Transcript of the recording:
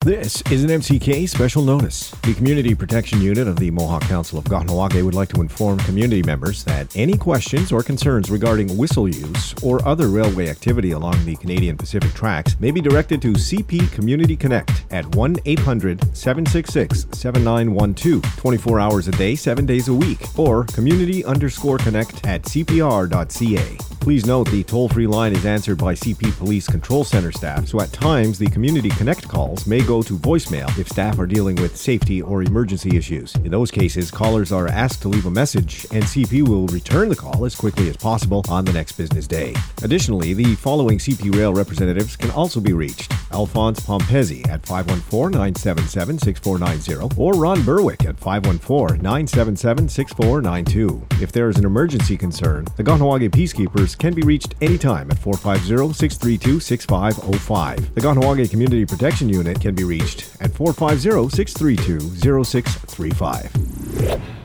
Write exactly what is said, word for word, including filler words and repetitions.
This is an M C K special notice. The Community Protection Unit of the Mohawk Council of Kahnawake would like to inform community members that any questions or concerns regarding whistle use or other railway activity along the Canadian Pacific tracks may be directed to C P Community Connect at one eight hundred, seven six six, seven nine one two, twenty-four hours a day, seven days a week, or community underscore connect at c p r dot c a. Please note the toll-free line is answered by C P Police Control Center staff, so at times the Community Connect calls may go to voicemail if staff are dealing with safety or emergency issues. In those cases, callers are asked to leave a message and C P will return the call as quickly as possible on the next business day. Additionally, the following C P Rail representatives can also be reached: Alphonse Pompezi at five one four, nine seven seven, six four nine zero or Ron Berwick at five one four, nine seven seven, six four nine two. If there is an emergency concern, the Kahnawake Peacekeepers can be reached anytime at four five zero, six three two, six five zero five. The Kahnawake Community Protection Unit can be reached at four five zero, six three two, zero six three five.